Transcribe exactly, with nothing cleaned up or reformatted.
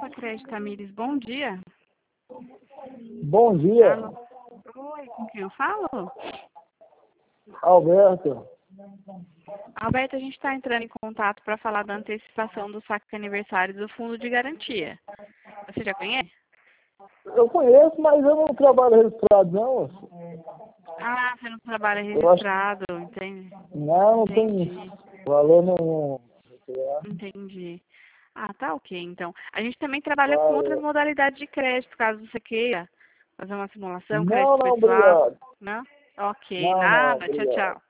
Crédito Tamires, bom dia. Bom dia, Alô? Oi, com quem eu falo? Alberto. Alberto, a gente está entrando em contato para falar da antecipação do saque aniversário do Fundo de Garantia. Você já conhece? Eu conheço, mas eu não trabalho registrado, não. Ah, você não trabalha registrado, entende? Não, não Entendi. tem valor não. Entendi. Ah, tá ok, então. A gente também trabalha com Valeu. outras modalidades de crédito, caso você queira fazer uma simulação, Não, crédito não, pessoal. obrigado. Não? Ok, Não, não, nada. Tchau, obrigado. tchau.